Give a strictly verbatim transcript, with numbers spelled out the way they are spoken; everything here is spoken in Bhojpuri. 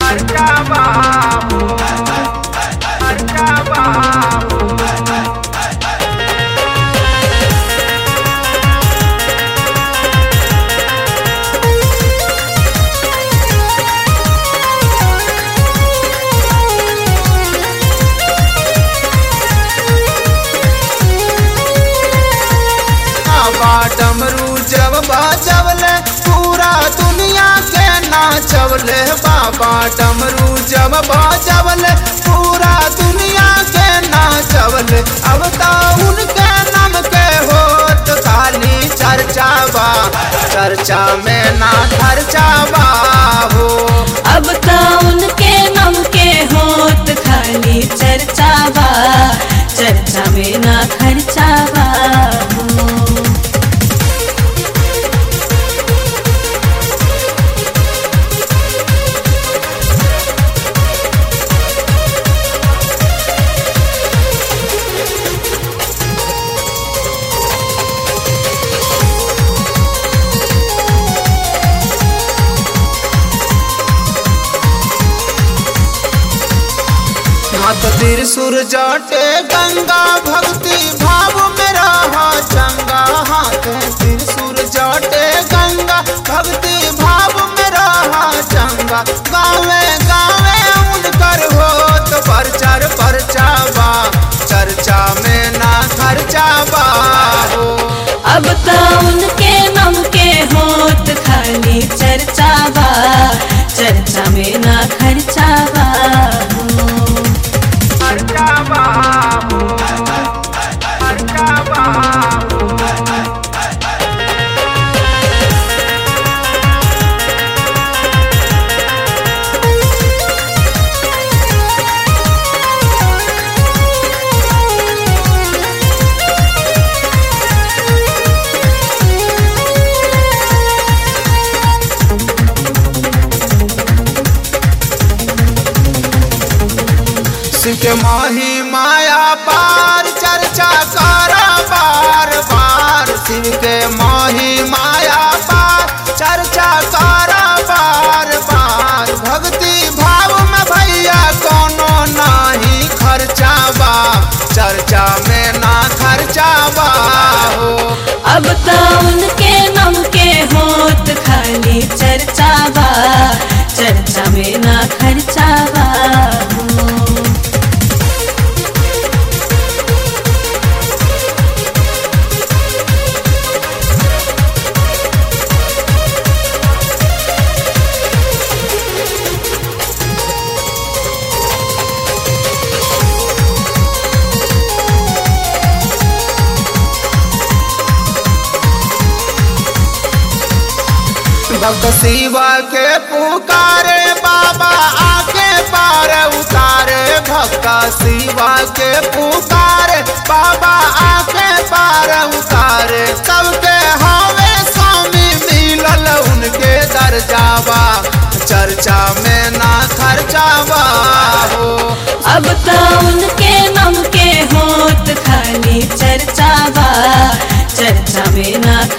खर्चा बाबू खर्चा बाबू डमरू जब बजवले पूरा दुनिया के नाचवले बाबा डमरू जब बजवले पूरा दुनिया के नाचवले अब तो उनके नाम के होत खाली चर्चा बा चर्चा में ना खर्चा बा हो अब तो उनके नाम के होत खाली चर्चा बा चर्चा में ना खर्चा बा हो। हाथ त्रिशूल जटे गंगा भक्ति भाव में रहा चंगा हाथ त्रिशूल जटे गंगा भक्ति भाव में रहा चंगा गावे गावे उनकर होत प्रचार परचावा चर्चा में ना खर्चा बा हो अब तो उनके नाम के होत खाली चर्चा बा चर्चा में ना खर्चा बा हो। खर्चा बाबू खर्चा बाबू शिव के माही माया पार चर्चा करा बार बार शिव के माही माया पार चर्चा करा बार बार भक्ति भाव में भैया कोनो नहीं खर्चा बा चर्चा में ना खर्चा बा हो अब तो उनके नाम के होत खाली चर्चा बा चर्चा में ना खर्चा बा हो। भक्त शिवा के पुकारे बाबा आके पार उतारे भक्त शिवा के पुकारे बाबा आके पार उतारे सबके हवे स्वामी मिलल उनके दर्जावा चर्चा में ना खर्चावा हो अब तो उनके नाम के होत खाली चर्चा बा चर्चा में ना